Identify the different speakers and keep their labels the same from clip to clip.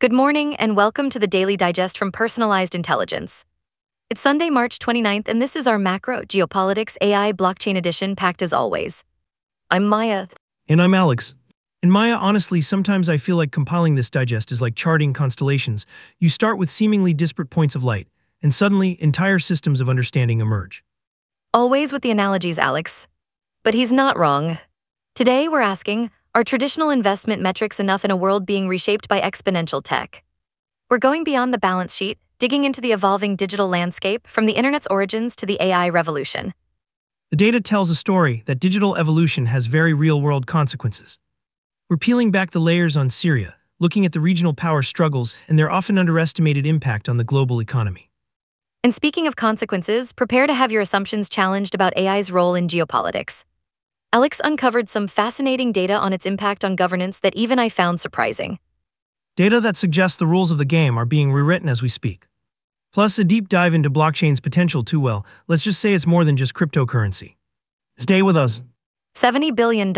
Speaker 1: Good morning and welcome to the Daily Digest from Personalized Intelligence. It's Sunday, March 29th, and this is our macro geopolitics AI blockchain edition packed as always. I'm Maya.
Speaker 2: And I'm Alex. And Maya, honestly, sometimes I feel like compiling this digest is like charting constellations. You start with seemingly disparate points of light, and suddenly entire systems of understanding emerge.
Speaker 1: Always with the analogies, Alex. But he's not wrong. Today we're asking, are traditional investment metrics enough in a world being reshaped by exponential tech? We're going beyond the balance sheet, digging into the evolving digital landscape from the internet's origins to the AI revolution.
Speaker 2: The data tells a story that digital evolution has very real-world consequences. We're peeling back the layers on Syria, looking at the regional power struggles and their often underestimated impact on the global economy.
Speaker 1: And speaking of consequences, prepare to have your assumptions challenged about AI's role in geopolitics. Alex uncovered some fascinating data on its impact on governance that even I found surprising.
Speaker 2: Data that suggests the rules of the game are being rewritten as we speak. Plus, a deep dive into blockchain's potential too. Well, let's just say it's more than just cryptocurrency. Stay with us.
Speaker 1: $70 billion.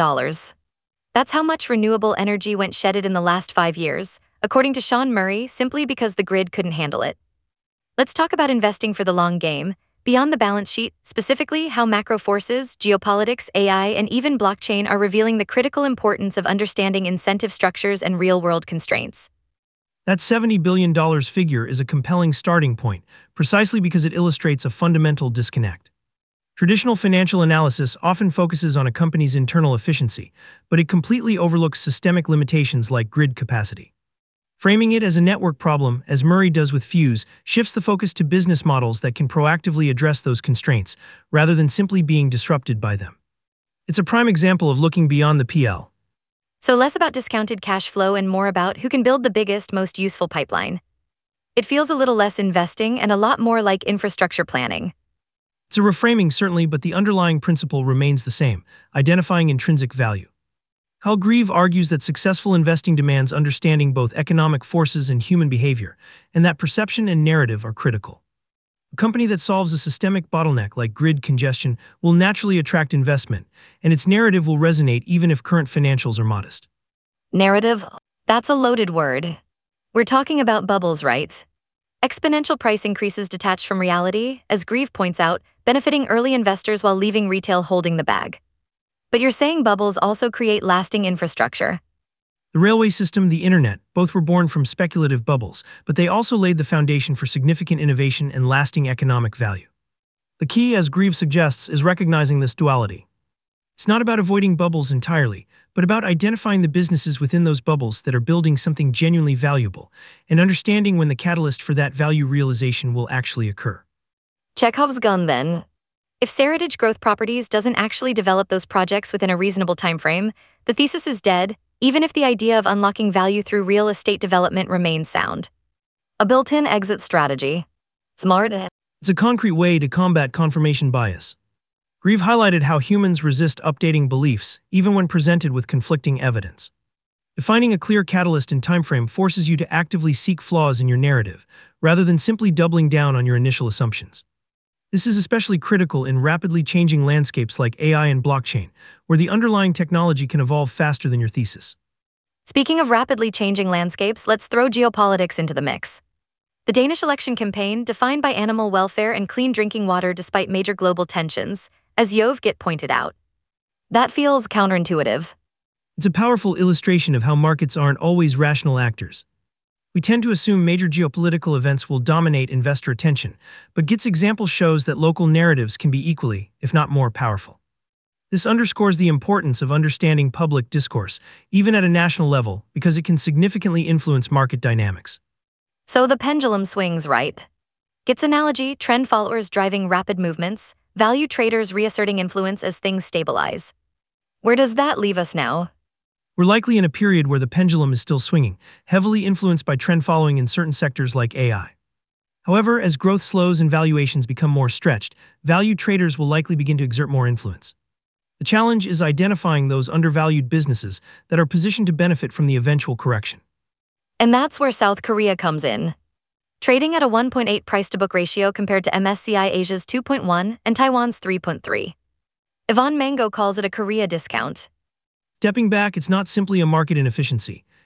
Speaker 1: That's how much renewable energy went shedded in the last 5 years, according to Sean Murray, simply because the grid couldn't handle it. Let's talk about investing for the long game, beyond the balance sheet, specifically how macro forces, geopolitics, AI, and even blockchain are revealing the critical importance of understanding incentive structures and real-world constraints.
Speaker 2: That $70 billion figure is a compelling starting point, precisely because it illustrates a fundamental disconnect. Traditional financial analysis often focuses on a company's internal efficiency, but it completely overlooks systemic limitations like grid capacity. Framing it as a network problem, as Murray does with Fuse, shifts the focus to business models that can proactively address those constraints, rather than simply being disrupted by them. It's a prime example of looking beyond the PL.
Speaker 1: So less about discounted cash flow and more about who can build the biggest, most useful pipeline. It feels a little less investing and a lot more like infrastructure planning.
Speaker 2: It's a reframing, certainly, but the underlying principle remains the same: identifying intrinsic value. Hal Grieve argues that successful investing demands understanding both economic forces and human behavior, and that perception and narrative are critical. A company that solves a systemic bottleneck like grid congestion will naturally attract investment, and its narrative will resonate even if current financials are modest.
Speaker 1: Narrative? That's a loaded word. We're talking about bubbles, right? Exponential price increases detached from reality, as Grieve points out, benefiting early investors while leaving retail holding the bag. But you're saying bubbles also create lasting infrastructure.
Speaker 2: The railway system, the internet, both were born from speculative bubbles, but they also laid the foundation for significant innovation and lasting economic value. The key, as Grieve suggests, is recognizing this duality. It's not about avoiding bubbles entirely, but about identifying the businesses within those bubbles that are building something genuinely valuable, and understanding when the catalyst for that value realization will actually occur.
Speaker 1: Chekhov's gun, then. If Seritage Growth Properties doesn't actually develop those projects within a reasonable timeframe, the thesis is dead, even if the idea of unlocking value through real estate development remains sound. A built-in exit strategy. Smart.
Speaker 2: It's a concrete way to combat confirmation bias. Grieve highlighted how humans resist updating beliefs, even when presented with conflicting evidence. Defining a clear catalyst and timeframe forces you to actively seek flaws in your narrative, rather than simply doubling down on your initial assumptions. This is especially critical in rapidly changing landscapes like AI and blockchain, where the underlying technology can evolve faster than your thesis.
Speaker 1: Speaking of rapidly changing landscapes, let's throw geopolitics into the mix. The Danish election campaign, defined by animal welfare and clean drinking water despite major global tensions, as Jovgit pointed out. That feels counterintuitive.
Speaker 2: It's a powerful illustration of how markets aren't always rational actors. We tend to assume major geopolitical events will dominate investor attention, but Git's example shows that local narratives can be equally, if not more, powerful. This underscores the importance of understanding public discourse, even at a national level, because it can significantly influence market dynamics.
Speaker 1: So the pendulum swings, right? Git's analogy, trend followers driving rapid movements, value traders reasserting influence as things stabilize. Where does that leave us now?
Speaker 2: We're likely in a period where the pendulum is still swinging, heavily influenced by trend following in certain sectors like AI. However, as growth slows and valuations become more stretched, value traders will likely begin to exert more influence. The challenge is identifying those undervalued businesses that are positioned to benefit from the eventual correction.
Speaker 1: And that's where South Korea comes in. Trading at a 1.8 price-to-book ratio compared to MSCI Asia's 2.1 and Taiwan's 3.3. Yvonne Mango calls it a Korea discount.
Speaker 2: Stepping back, it's not simply a market inefficiency.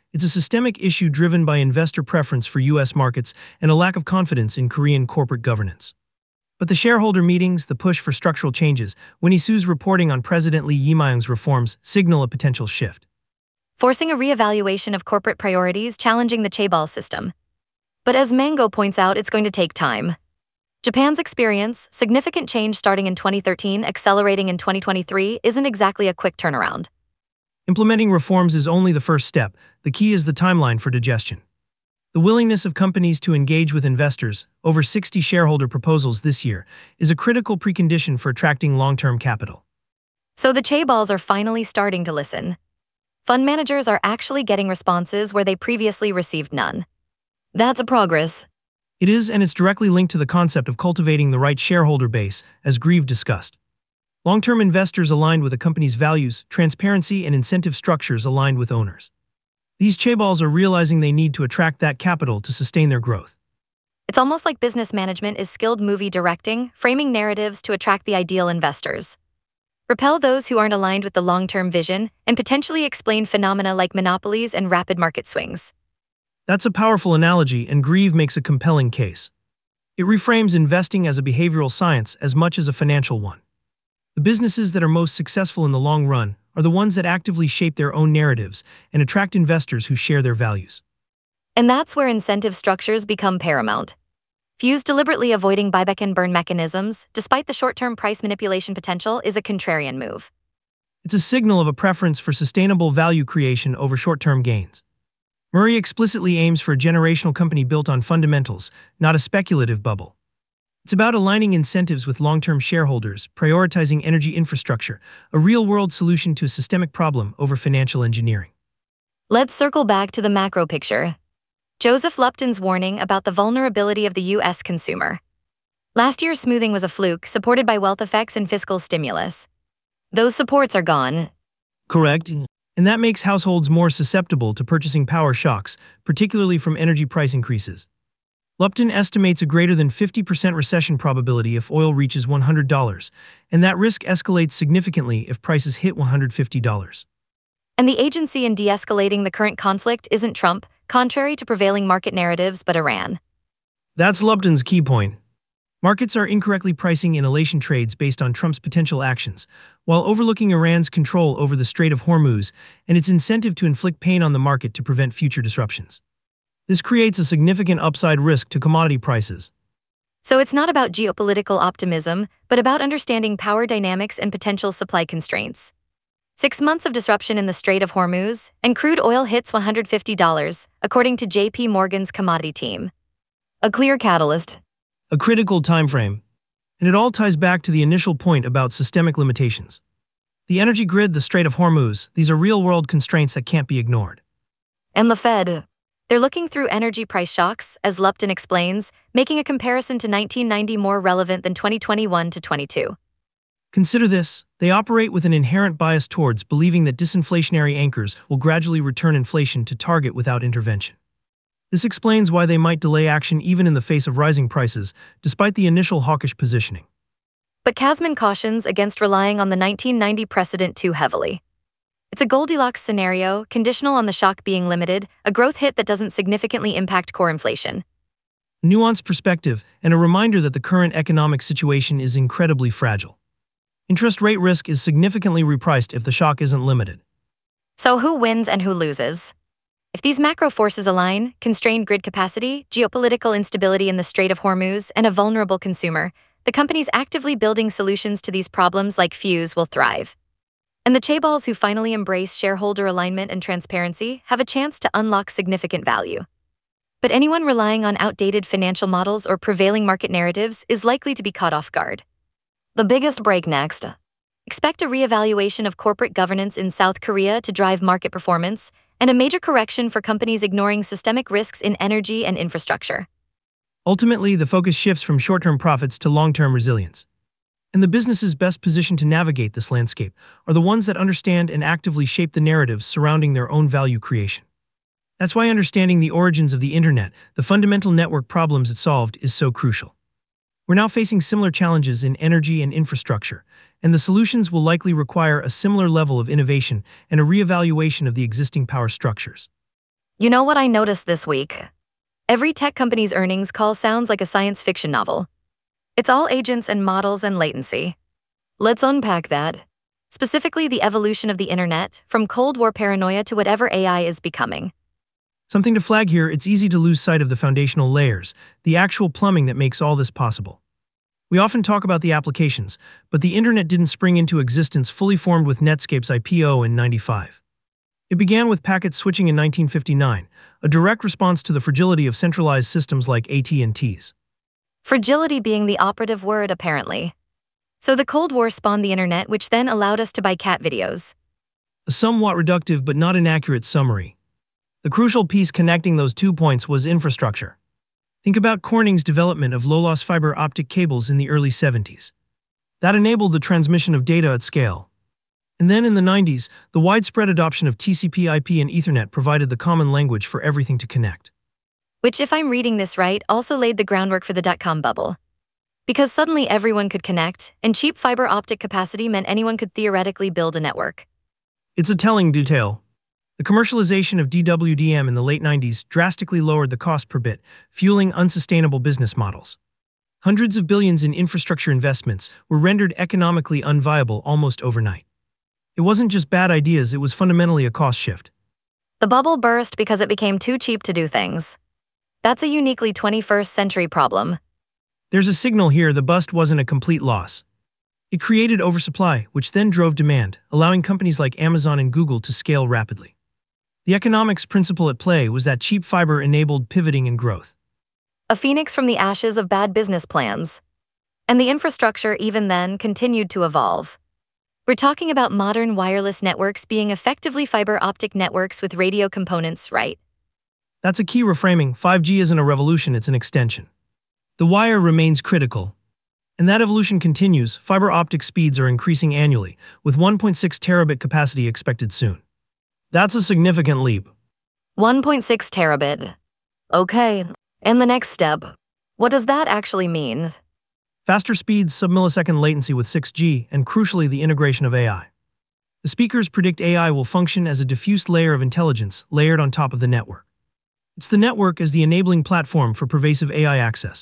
Speaker 2: It's a systemic issue driven by investor preference for U.S. markets and a lack of confidence in Korean corporate governance. But the shareholder meetings, the push for structural changes, Winnie Su's reporting on President Lee Jae-myung's reforms signal a potential shift.
Speaker 1: Forcing a reevaluation of corporate priorities, challenging the chaebol system. But as Mango points out, it's going to take time. Japan's experience, significant change starting in 2013, accelerating in 2023, isn't exactly a quick turnaround.
Speaker 2: Implementing reforms is only the first step. The key is the timeline for digestion. The willingness of companies to engage with investors, over 60 shareholder proposals this year, is a critical precondition for attracting long-term capital.
Speaker 1: So the chaebols are finally starting to listen. Fund managers are actually getting responses where they previously received none. That's a progress.
Speaker 2: It is, and it's directly linked to the concept of cultivating the right shareholder base, as Grieve discussed. Long-term investors aligned with a company's values, transparency, and incentive structures aligned with owners. These chaebols are realizing they need to attract that capital to sustain their growth.
Speaker 1: It's almost like business management is skilled movie directing, framing narratives to attract the ideal investors. Repel those who aren't aligned with the long-term vision, and potentially explain phenomena like monopolies and rapid market swings.
Speaker 2: That's a powerful analogy, and Grieve makes a compelling case. It reframes investing as a behavioral science as much as a financial one. The businesses that are most successful in the long run are the ones that actively shape their own narratives and attract investors who share their values.
Speaker 1: And that's where incentive structures become paramount. Fuse deliberately avoiding buyback and burn mechanisms, despite the short-term price manipulation potential, is a contrarian move.
Speaker 2: It's a signal of a preference for sustainable value creation over short-term gains. Murray explicitly aims for a generational company built on fundamentals, not a speculative bubble. It's about aligning incentives with long-term shareholders, prioritizing energy infrastructure, a real-world solution to a systemic problem over financial engineering.
Speaker 1: Let's circle back to the macro picture. Joseph Lupton's warning about the vulnerability of the U.S. consumer. Last year's smoothing was a fluke, supported by wealth effects and fiscal stimulus. Those supports are gone.
Speaker 2: Correct. And that makes households more susceptible to purchasing power shocks, particularly from energy price increases. Lupton estimates a greater than 50% recession probability if oil reaches $100, and that risk escalates significantly if prices hit $150.
Speaker 1: And the agency in de-escalating the current conflict isn't Trump, contrary to prevailing market narratives, but Iran.
Speaker 2: That's Lupton's key point. Markets are incorrectly pricing inhalation trades based on Trump's potential actions, while overlooking Iran's control over the Strait of Hormuz and its incentive to inflict pain on the market to prevent future disruptions. This creates a significant upside risk to commodity prices.
Speaker 1: So it's not about geopolitical optimism, but about understanding power dynamics and potential supply constraints. 6 months of disruption in the Strait of Hormuz, and crude oil hits $150, according to J.P. Morgan's commodity team. A clear catalyst.
Speaker 2: A critical time frame. And it all ties back to the initial point about systemic limitations. The energy grid, the Strait of Hormuz, these are real-world constraints that can't be ignored.
Speaker 1: And the Fed. They're looking through energy price shocks, as Lupton explains, making a comparison to 1990 more relevant than 2021 to 22.
Speaker 2: Consider this: they operate with an inherent bias towards believing that disinflationary anchors will gradually return inflation to target without intervention. This explains why they might delay action even in the face of rising prices, despite the initial hawkish positioning.
Speaker 1: But Kasman cautions against relying on the 1990 precedent too heavily. It's a Goldilocks scenario, conditional on the shock being limited, a growth hit that doesn't significantly impact core inflation.
Speaker 2: Nuanced perspective, and a reminder that the current economic situation is incredibly fragile. Interest rate risk is significantly repriced if the shock isn't limited.
Speaker 1: So who wins and who loses? If these macro forces align, constrained grid capacity, geopolitical instability in the Strait of Hormuz, and a vulnerable consumer, the companies actively building solutions to these problems like Fuse will thrive. And the chaebols who finally embrace shareholder alignment and transparency have a chance to unlock significant value. But anyone relying on outdated financial models or prevailing market narratives is likely to be caught off guard. The biggest break next. Expect a reevaluation of corporate governance in South Korea to drive market performance, and a major correction for companies ignoring systemic risks in energy and infrastructure.
Speaker 2: Ultimately, the focus shifts from short-term profits to long-term resilience. And the businesses best positioned to navigate this landscape are the ones that understand and actively shape the narratives surrounding their own value creation. That's why understanding the origins of the internet, the fundamental network problems it solved, is so crucial. We're now facing similar challenges in energy and infrastructure, and the solutions will likely require a similar level of innovation and a reevaluation of the existing power structures.
Speaker 1: You know what I noticed this week? Every tech company's earnings call sounds like a science fiction novel. It's all agents and models and latency. Let's unpack that. Specifically, the evolution of the internet, from Cold War paranoia to whatever AI is becoming.
Speaker 2: Something to flag here, it's easy to lose sight of the foundational layers, the actual plumbing that makes all this possible. We often talk about the applications, but the internet didn't spring into existence fully formed with Netscape's IPO in '95. It began with packet switching in 1959, a direct response to the fragility of centralized systems like AT&T's.
Speaker 1: Fragility being the operative word, apparently. So the Cold War spawned the internet, which then allowed us to buy cat videos.
Speaker 2: A somewhat reductive but not inaccurate summary. The crucial piece connecting those 2 points was infrastructure. Think about Corning's development of low-loss fiber optic cables in the early '70s. That enabled the transmission of data at scale. And then in the '90s, the widespread adoption of TCP/IP and Ethernet provided the common language for everything to connect.
Speaker 1: Which, if I'm reading this right, also laid the groundwork for the dot-com bubble. Because suddenly everyone could connect, and cheap fiber optic capacity meant anyone could theoretically build a network.
Speaker 2: It's a telling detail. The commercialization of DWDM in the late '90s drastically lowered the cost per bit, fueling unsustainable business models. Hundreds of billions in infrastructure investments were rendered economically unviable almost overnight. It wasn't just bad ideas, it was fundamentally a cost shift.
Speaker 1: The bubble burst because it became too cheap to do things. That's a uniquely 21st century problem.
Speaker 2: There's a signal here: the bust wasn't a complete loss. It created oversupply, which then drove demand, allowing companies like Amazon and Google to scale rapidly. The economics principle at play was that cheap fiber enabled pivoting and growth.
Speaker 1: A phoenix from the ashes of bad business plans. And the infrastructure, even then, continued to evolve. We're talking about modern wireless networks being effectively fiber optic networks with radio components, right?
Speaker 2: That's a key reframing. 5G isn't a revolution, it's an extension. The wire remains critical. And that evolution continues. Fiber optic speeds are increasing annually, with 1.6 terabit capacity expected soon. That's a significant leap.
Speaker 1: 1.6 terabit. Okay, and the next step. What does that actually mean?
Speaker 2: Faster speeds, sub-millisecond latency with 6G, and crucially the integration of AI. The speakers predict AI will function as a diffuse layer of intelligence layered on top of the network. It's the network as the enabling platform for pervasive AI access.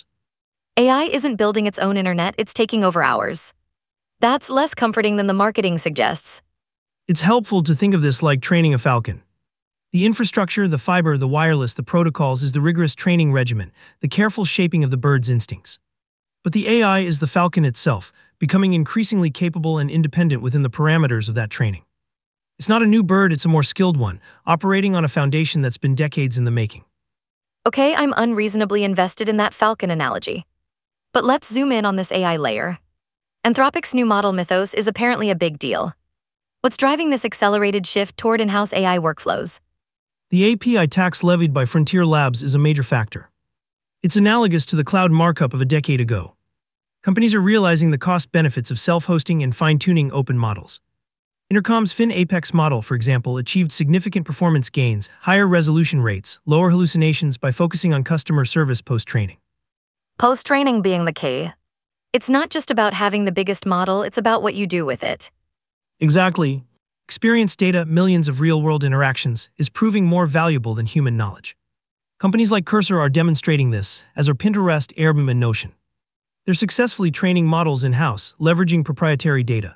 Speaker 1: AI isn't building its own internet, it's taking over ours. That's less comforting than the marketing suggests.
Speaker 2: It's helpful to think of this like training a falcon. The infrastructure, the fiber, the wireless, the protocols is the rigorous training regimen, the careful shaping of the bird's instincts. But the AI is the falcon itself, becoming increasingly capable and independent within the parameters of that training. It's not a new bird, it's a more skilled one, operating on a foundation that's been decades in the making.
Speaker 1: Okay, I'm unreasonably invested in that falcon analogy. But let's zoom in on this AI layer. Anthropic's new model mythos is apparently a big deal. What's driving this accelerated shift toward in-house AI workflows?
Speaker 2: The API tax levied by Frontier Labs is a major factor. It's analogous to the cloud markup of a decade ago. Companies are realizing the cost benefits of self-hosting and fine-tuning open models. Intercom's FinApex model, for example, achieved significant performance gains, higher resolution rates, lower hallucinations by focusing on customer service post-training.
Speaker 1: Post-training being the key. It's not just about having the biggest model, it's about what you do with it.
Speaker 2: Exactly. Experience data, millions of real-world interactions, is proving more valuable than human knowledge. Companies like Cursor are demonstrating this, as are Pinterest, Airbnb, and Notion. They're successfully training models in-house, leveraging proprietary data.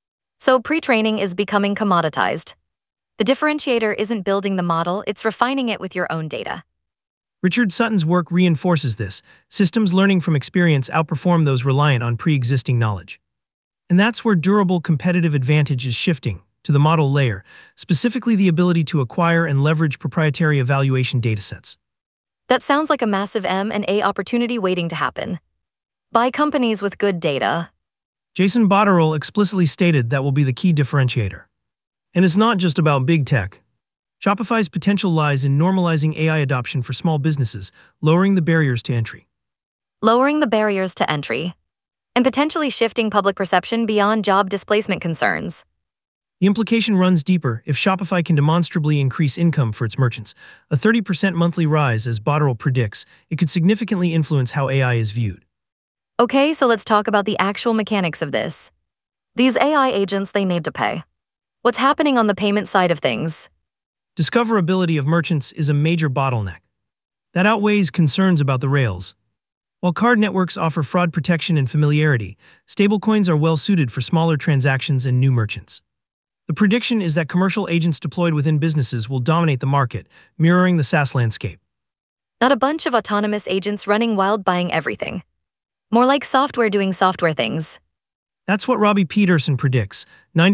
Speaker 1: So pre-training is becoming commoditized. The differentiator isn't building the model, it's refining it with your own data.
Speaker 2: Richard Sutton's work reinforces this. Systems learning from experience outperform those reliant on pre-existing knowledge. And that's where durable competitive advantage is shifting, to the model layer, specifically the ability to acquire and leverage proprietary evaluation datasets.
Speaker 1: That sounds like a massive M&A opportunity waiting to happen. Buy companies with good data.
Speaker 2: Jason Botterill explicitly stated that will be the key differentiator. And it's not just about big tech. Shopify's potential lies in normalizing AI adoption for small businesses, lowering the barriers to entry.
Speaker 1: Lowering the barriers to entry. And potentially shifting public perception beyond job displacement concerns.
Speaker 2: The implication runs deeper. If Shopify can demonstrably increase income for its merchants, a 30% monthly rise, as Botterill predicts, it could significantly influence how AI is viewed.
Speaker 1: Okay, so let's talk about the actual mechanics of this. These AI agents, they need to pay. What's happening on the payment side of things?
Speaker 2: Discoverability of merchants is a major bottleneck. That outweighs concerns about the rails. While card networks offer fraud protection and familiarity, stablecoins are well suited for smaller transactions and new merchants. The prediction is that commercial agents deployed within businesses will dominate the market, mirroring the SaaS landscape.
Speaker 1: Not a bunch of autonomous agents running wild buying everything. More like software doing software things.
Speaker 2: That's what Robbie Peterson predicts.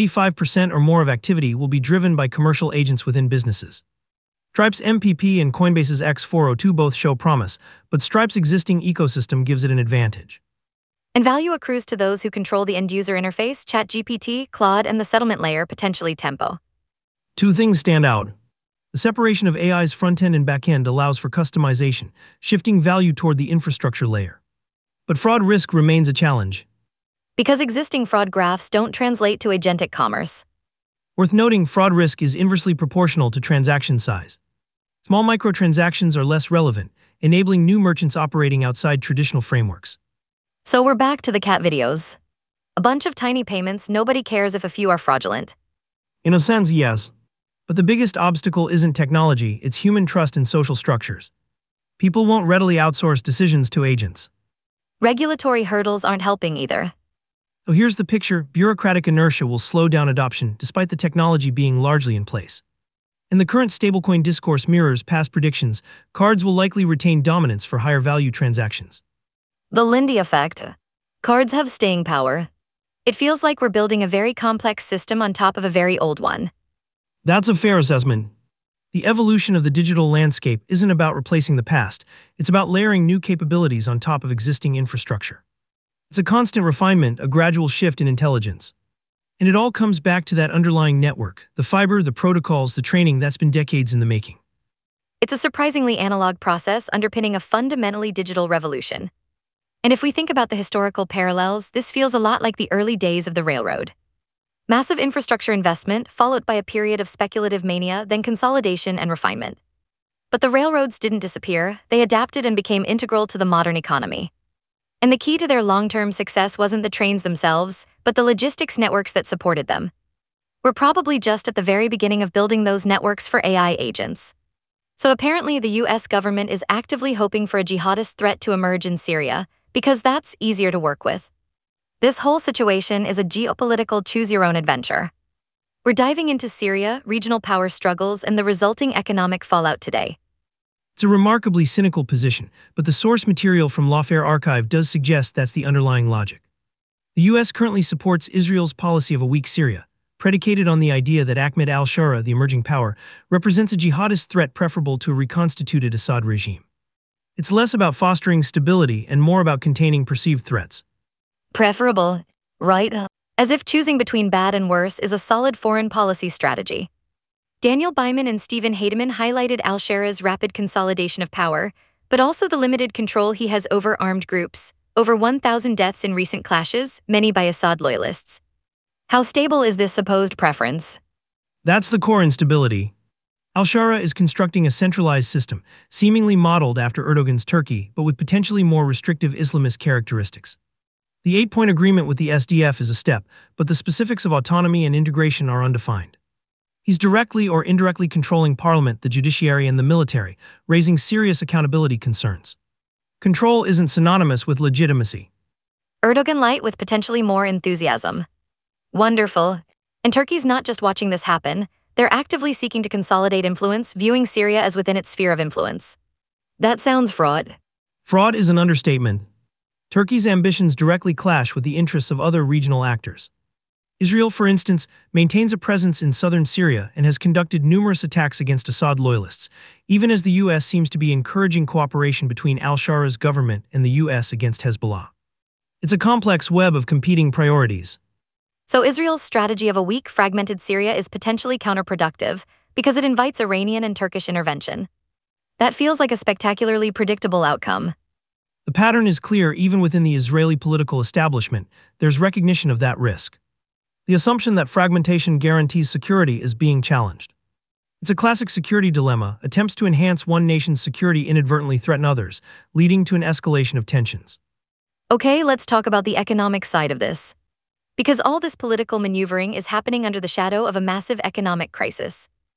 Speaker 2: 95% or more of activity will be driven by commercial agents within businesses. Stripe's MPP and Coinbase's X402 both show promise, but Stripe's existing ecosystem gives it an advantage.
Speaker 1: And value accrues to those who control the end-user interface, ChatGPT, Claude, and the settlement layer, potentially Tempo.
Speaker 2: Two things stand out. The separation of AI's front-end and back-end allows for customization, shifting value toward the infrastructure layer. But fraud risk remains a challenge.
Speaker 1: Because existing fraud graphs don't translate to agentic commerce.
Speaker 2: Worth noting, fraud risk is inversely proportional to transaction size. Small microtransactions are less relevant, enabling new merchants operating outside traditional frameworks.
Speaker 1: So we're back to the cat videos. A bunch of tiny payments, nobody cares if a few are fraudulent.
Speaker 2: In a sense, yes. But the biggest obstacle isn't technology, it's human trust and social structures. People won't readily outsource decisions to agents.
Speaker 1: Regulatory hurdles aren't helping either.
Speaker 2: So here's the picture: bureaucratic inertia will slow down adoption despite the technology being largely in place. And the current stablecoin discourse mirrors past predictions. Cards will likely retain dominance for higher value transactions.
Speaker 1: The Lindy effect. Cards have staying power. It feels like we're building a very complex system on top of a very old one.
Speaker 2: That's a fair assessment. The evolution of the digital landscape isn't about replacing the past, it's about layering new capabilities on top of existing infrastructure. It's a constant refinement, a gradual shift in intelligence. And it all comes back to that underlying network, the fiber, the protocols, the training that's been decades in the making.
Speaker 1: It's a surprisingly analog process underpinning a fundamentally digital revolution. And if we think about the historical parallels, this feels a lot like the early days of the railroad. Massive infrastructure investment, followed by a period of speculative mania, then consolidation and refinement. But the railroads didn't disappear, they adapted and became integral to the modern economy. And the key to their long-term success wasn't the trains themselves, but the logistics networks that supported them. We're probably just at the very beginning of building those networks for AI agents. So apparently the US government is actively hoping for a jihadist threat to emerge in Syria, because that's easier to work with. This whole situation is a geopolitical choose-your-own-adventure. We're diving into Syria, regional power struggles, and the resulting economic fallout today.
Speaker 2: It's a remarkably cynical position, but the source material from Lawfare Archive does suggest that's the underlying logic. The US currently supports Israel's policy of a weak Syria, predicated on the idea that Ahmed al-Shara, the emerging power, represents a jihadist threat preferable to a reconstituted Assad regime. It's less about fostering stability and more about containing perceived threats.
Speaker 1: Preferable, right? As if choosing between bad and worse is a solid foreign policy strategy. Daniel Byman and Stephen Heidemann highlighted al-Shara's rapid consolidation of power, but also the limited control he has over armed groups, over 1,000 deaths in recent clashes, many by Assad loyalists. How stable is this supposed preference?
Speaker 2: That's the core instability. Al-Shara is constructing a centralized system, seemingly modeled after Erdogan's Turkey, but with potentially more restrictive Islamist characteristics. The 8-point agreement with the SDF is a step, but the specifics of autonomy and integration are undefined. He's directly or indirectly controlling parliament, the judiciary, and the military, raising serious accountability concerns. Control isn't synonymous with legitimacy.
Speaker 1: Erdogan light with potentially more enthusiasm. Wonderful. And Turkey's not just watching this happen, they're actively seeking to consolidate influence, viewing Syria as within its sphere of influence. That sounds fraud.
Speaker 2: Fraud is an understatement. Turkey's ambitions directly clash with the interests of other regional actors. Israel, for instance, maintains a presence in southern Syria and has conducted numerous attacks against Assad loyalists, even as the US seems to be encouraging cooperation between al-Shara's government and the US against Hezbollah. It's a complex web of competing priorities.
Speaker 1: So Israel's strategy of a weak, fragmented Syria is potentially counterproductive because it invites Iranian and Turkish intervention. That feels like a spectacularly predictable outcome.
Speaker 2: The pattern is clear even within the Israeli political establishment. There's recognition of that risk. The assumption that fragmentation guarantees security is being challenged. It's a classic security dilemma. Attempts to enhance one nation's security inadvertently threaten others, leading to an escalation of tensions.
Speaker 1: Okay, let's talk about the economic side of this. Because all this political maneuvering is happening under the shadow of a massive economic crisis.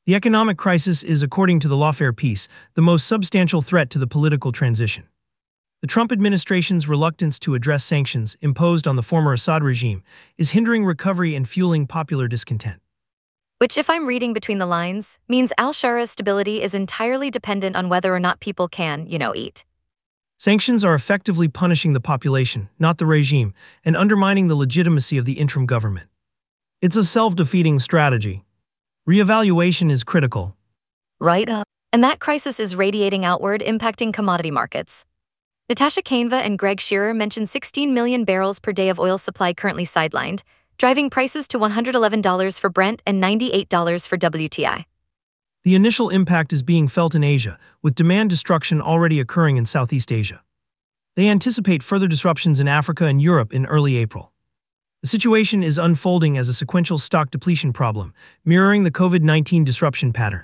Speaker 2: The economic crisis is, according to the Lawfare piece, the most substantial threat to the political transition. The Trump administration's reluctance to address sanctions imposed on the former Assad regime is hindering recovery and fueling popular discontent.
Speaker 1: Which, if I'm reading between the lines, means al-Shara's stability is entirely dependent on whether or not people can, eat.
Speaker 2: Sanctions are effectively punishing the population, not the regime, and undermining the legitimacy of the interim government. It's a self-defeating strategy. Reevaluation is critical.
Speaker 1: Right up. And that crisis is radiating outward, impacting commodity markets. Natasha Caneva and Greg Shearer mentioned 16 million barrels per day of oil supply currently sidelined, driving prices to $111 for Brent and $98 for WTI.
Speaker 2: The initial impact is being felt in Asia, with demand destruction already occurring in Southeast Asia. They anticipate further disruptions in Africa and Europe in early April. The situation is unfolding as a sequential stock depletion problem, mirroring the COVID-19 disruption pattern.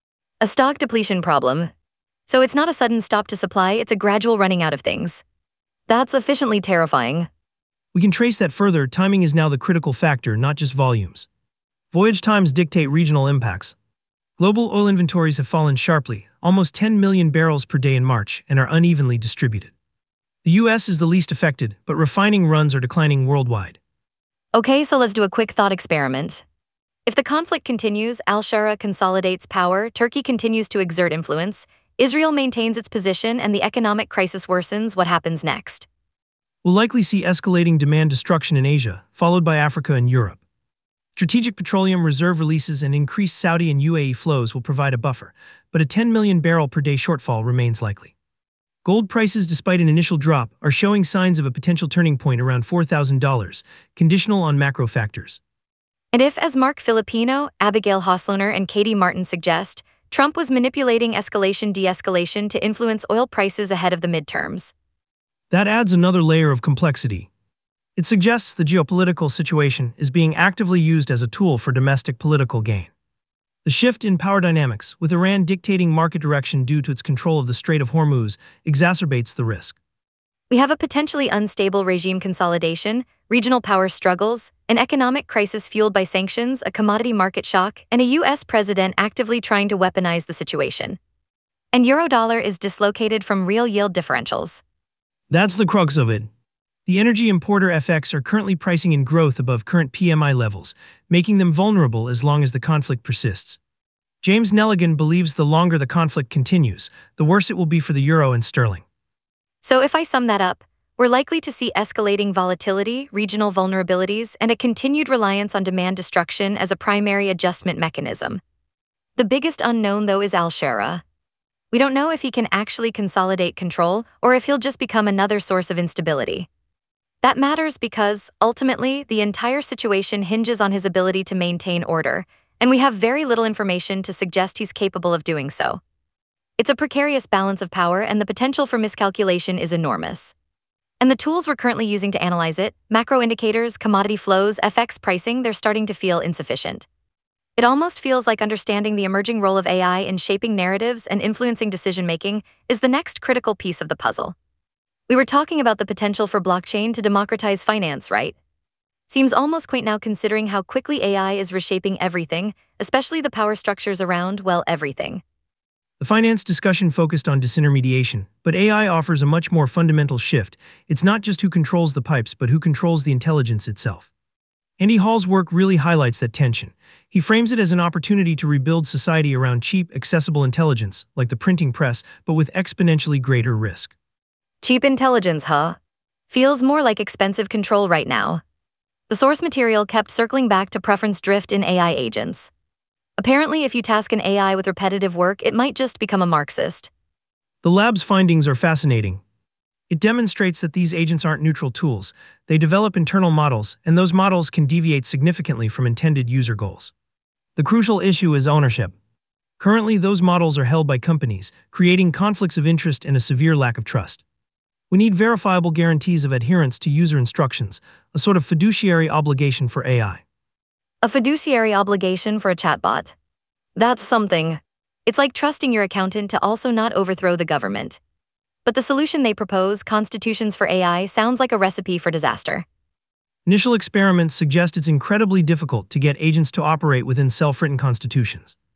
Speaker 1: A stock depletion problem. So it's not a sudden stop to supply, it's a gradual running out of things. That's sufficiently terrifying.
Speaker 2: We can trace that further. Timing is now the critical factor, not just volumes. Voyage times dictate regional impacts. Global oil inventories have fallen sharply, almost 10 million barrels per day in March, and are unevenly distributed. The US is the least affected, but refining runs are declining worldwide.
Speaker 1: Okay, so let's do a quick thought experiment. If the conflict continues, al-Shara consolidates power, Turkey continues to exert influence, Israel maintains its position, and the economic crisis worsens, what happens next?
Speaker 2: We'll likely see escalating demand destruction in Asia, followed by Africa and Europe. Strategic Petroleum Reserve releases and increased Saudi and UAE flows will provide a buffer, but a 10 million barrel per day shortfall remains likely. Gold prices, despite an initial drop, are showing signs of a potential turning point around $4,000, conditional on macro factors.
Speaker 1: And if, as Mark Filipino, Abigail Hosloner, and Katie Martin suggest, Trump was manipulating escalation-de-escalation to influence oil prices ahead of the midterms.
Speaker 2: That adds another layer of complexity. It suggests the geopolitical situation is being actively used as a tool for domestic political gain. The shift in power dynamics, with Iran dictating market direction due to its control of the Strait of Hormuz, exacerbates the risk.
Speaker 1: We have a potentially unstable regime consolidation, regional power struggles, an economic crisis fueled by sanctions, a commodity market shock, and a U.S. president actively trying to weaponize the situation. And eurodollar is dislocated from real yield differentials.
Speaker 2: That's the crux of it. The energy importer FX are currently pricing in growth above current PMI levels, making them vulnerable as long as the conflict persists. James Nelligan believes the longer the conflict continues, the worse it will be for the euro and sterling.
Speaker 1: So if I sum that up, we're likely to see escalating volatility, regional vulnerabilities, and a continued reliance on demand destruction as a primary adjustment mechanism. The biggest unknown, though, is al-Shara. We don't know if he can actually consolidate control or if he'll just become another source of instability. That matters because, ultimately, the entire situation hinges on his ability to maintain order, and we have very little information to suggest he's capable of doing so. It's a precarious balance of power, and the potential for miscalculation is enormous. And the tools we're currently using to analyze it, macro indicators, commodity flows, FX pricing, they're starting to feel insufficient. It almost feels like understanding the emerging role of AI in shaping narratives and influencing decision-making is the next critical piece of the puzzle. We were talking about the potential for blockchain to democratize finance, right? Seems almost quaint now considering how quickly AI is reshaping everything, especially the power structures around, well, everything.
Speaker 2: The finance discussion focused on disintermediation, but AI offers a much more fundamental shift. It's not just who controls the pipes, but who controls the intelligence itself. Andy Hall's work really highlights that tension. He frames it as an opportunity to rebuild society around cheap, accessible intelligence, like the printing press, but with exponentially greater risk.
Speaker 1: Cheap intelligence, huh? Feels more like expensive control right now. The source material kept circling back to preference drift in AI agents. Apparently, if you task an AI with repetitive work, it might just become a Marxist.
Speaker 2: The lab's findings are fascinating. It demonstrates that these agents aren't neutral tools. They develop internal models, and those models can deviate significantly from intended user goals. The crucial issue is ownership. Currently, those models are held by companies, creating conflicts of interest and a severe lack of trust. We need verifiable guarantees of adherence to user instructions, a sort of fiduciary obligation for AI.
Speaker 1: A fiduciary obligation for a chatbot? That's something. It's like trusting your accountant to also not overthrow the government. But the solution they propose, constitutions for AI, sounds like a recipe for disaster.
Speaker 2: Initial experiments suggest it's incredibly difficult to get agents to operate within self-written constitutions.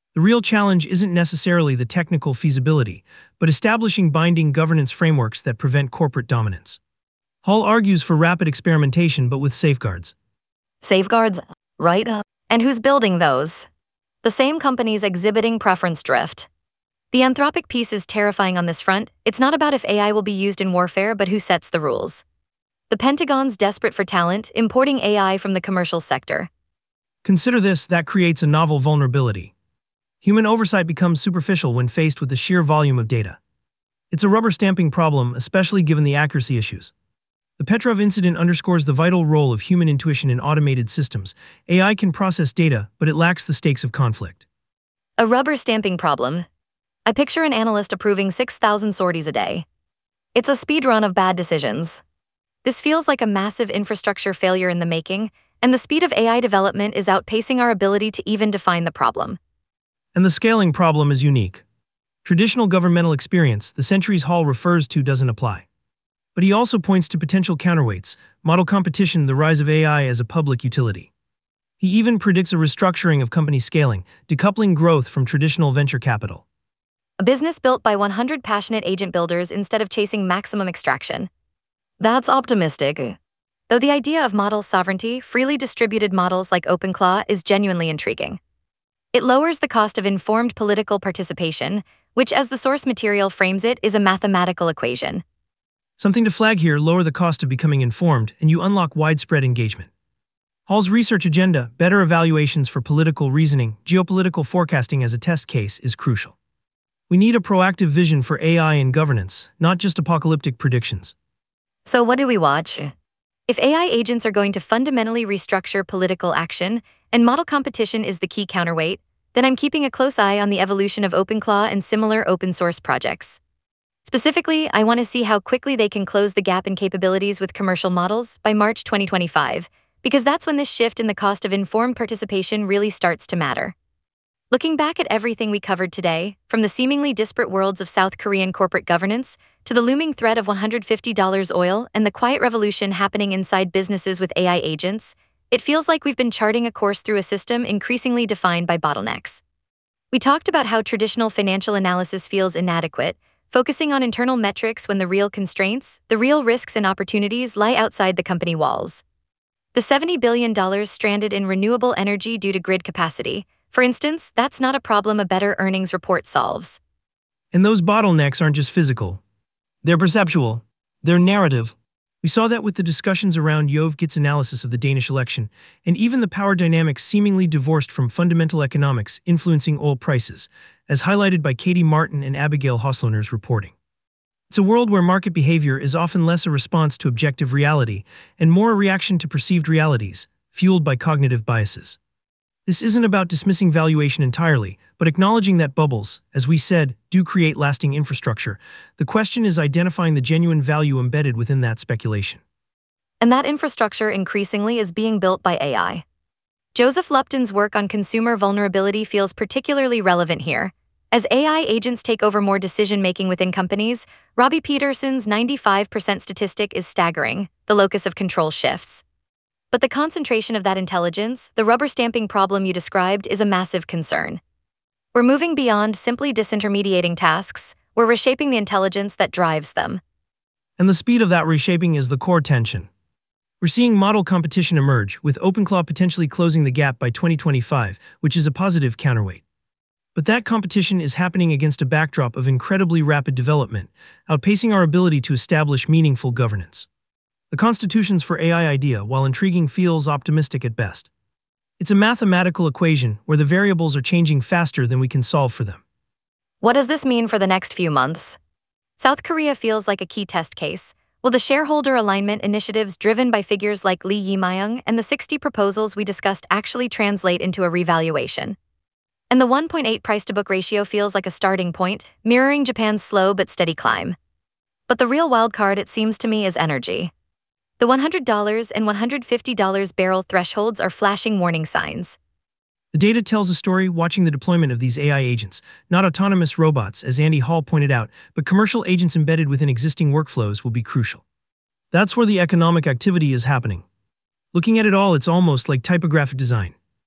Speaker 2: The real challenge isn't necessarily the technical feasibility, but establishing binding governance frameworks that prevent corporate dominance. Hall argues for rapid experimentation but with safeguards.
Speaker 1: Safeguards? Right? And who's building those? The same companies exhibiting preference drift. The Anthropic piece is terrifying on this front. It's not about if AI will be used in warfare, but who sets the rules. The Pentagon's desperate for talent, importing AI from the commercial sector.
Speaker 2: Consider this: that creates a novel vulnerability. Human oversight becomes superficial when faced with the sheer volume of data. It's a rubber stamping problem, especially given the accuracy issues. The Petrov incident underscores the vital role of human intuition in automated systems. AI can process data, but it lacks the stakes of conflict.
Speaker 1: A rubber stamping problem. I picture an analyst approving 6,000 sorties a day. It's a speed run of bad decisions. This feels like a massive infrastructure failure in the making, and the speed of AI development is outpacing our ability to even define the problem.
Speaker 2: And the scaling problem is unique. Traditional governmental experience the centuries Hall refers to doesn't apply. But he also points to potential counterweights: model competition, the rise of AI as a public utility. He even predicts a restructuring of company scaling, decoupling growth from traditional venture capital.
Speaker 1: A business built by 100 passionate agent builders instead of chasing maximum extraction. That's optimistic. Though the idea of model sovereignty, freely distributed models like OpenClaw, is genuinely intriguing. It lowers the cost of informed political participation, which, as the source material frames it, is a mathematical equation.
Speaker 2: Something to flag here: lower the cost of becoming informed, and you unlock widespread engagement. Hall's research agenda, better evaluations for political reasoning, geopolitical forecasting as a test case, is crucial. We need a proactive vision for AI and governance, not just apocalyptic predictions.
Speaker 1: So what do we watch? If AI agents are going to fundamentally restructure political action, and model competition is the key counterweight, then I'm keeping a close eye on the evolution of OpenClaw and similar open source projects. Specifically, I want to see how quickly they can close the gap in capabilities with commercial models by March 2025, because that's when this shift in the cost of informed participation really starts to matter. Looking back at everything we covered today, from the seemingly disparate worlds of South Korean corporate governance to the looming threat of $150 oil and the quiet revolution happening inside businesses with AI agents, it feels like we've been charting a course through a system increasingly defined by bottlenecks. We talked about how traditional financial analysis feels inadequate, focusing on internal metrics when the real constraints, the real risks and opportunities lie outside the company walls. The $70 billion stranded in renewable energy due to grid capacity, for instance, that's not a problem a better earnings report solves.
Speaker 2: And those bottlenecks aren't just physical. They're perceptual. They're narrative. We saw that with the discussions around Yov Gitt's analysis of the Danish election, and even the power dynamics seemingly divorced from fundamental economics influencing oil prices, as highlighted by Katie Martin and Abigail Hosloner's reporting. It's a world where market behavior is often less a response to objective reality and more a reaction to perceived realities, fueled by cognitive biases. This isn't about dismissing valuation entirely, but acknowledging that bubbles, as we said, do create lasting infrastructure. The question is identifying the genuine value embedded within that speculation.
Speaker 1: And that infrastructure increasingly is being built by AI. Joseph Lupton's work on consumer vulnerability feels particularly relevant here. As AI agents take over more decision-making within companies, Robbie Peterson's 95% statistic is staggering. The locus of control shifts. But the concentration of that intelligence, the rubber stamping problem you described, is a massive concern. We're moving beyond simply disintermediating tasks, we're reshaping the intelligence that drives them.
Speaker 2: And the speed of that reshaping is the core tension. We're seeing model competition emerge, with OpenClaw potentially closing the gap by 2025, which is a positive counterweight. But that competition is happening against a backdrop of incredibly rapid development, outpacing our ability to establish meaningful governance. The constitutions for AI idea, while intriguing, feels optimistic at best. It's a mathematical equation where the variables are changing faster than we can solve for them.
Speaker 1: What does this mean for the next few months? South Korea feels like a key test case. Will the shareholder alignment initiatives driven by figures like Lee Yi-myung and the 60 proposals we discussed actually translate into a revaluation? And the 1.8 price-to-book ratio feels like a starting point, mirroring Japan's slow but steady climb. But the real wildcard, it seems to me, is energy. The $100 and $150 barrel thresholds are flashing warning signs.
Speaker 2: The data tells a story: watching the deployment of these AI agents, not autonomous robots, as Andy Hall pointed out, but commercial agents embedded within existing workflows will be crucial. That's where the economic activity is happening. Looking at it all, it's almost like typographic design.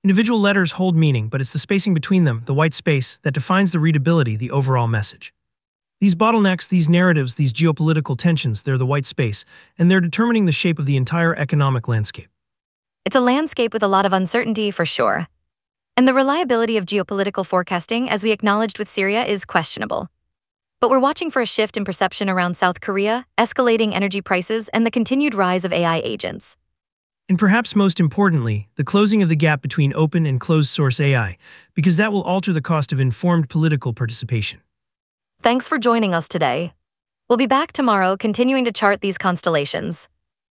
Speaker 2: Individual letters hold meaning, but it's the spacing between them, the white space, that defines the readability, the overall message. These bottlenecks, these narratives, these geopolitical tensions, they're the white space, and they're determining the shape of the entire economic landscape.
Speaker 1: It's a landscape with a lot of uncertainty, for sure. And the reliability of geopolitical forecasting, as we acknowledged with Syria, is questionable. But we're watching for a shift in perception around South Korea, escalating energy prices, and the continued rise of AI agents.
Speaker 2: And perhaps most importantly, the closing of the gap between open and closed source AI, because that will alter the cost of informed political participation.
Speaker 1: Thanks for joining us today. We'll be back tomorrow continuing to chart these constellations.